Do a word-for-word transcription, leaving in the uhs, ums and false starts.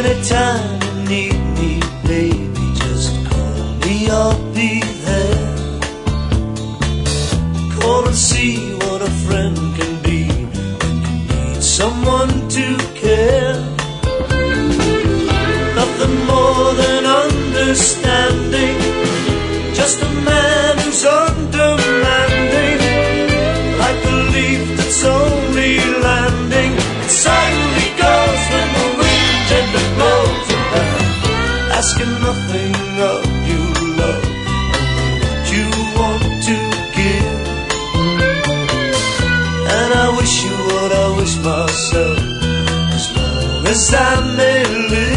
Anytime you need me, baby, just call me, I'll be there. Call and see what a friend can be when you need someone to care. Nothing more than understanding, just a man who's undemanding, like a leaf that's only landing. It suddenly goes when the wind gently blows around, asking nothing of you, love, only what you want to give. And I wish you what I wish myself, as long as I may live.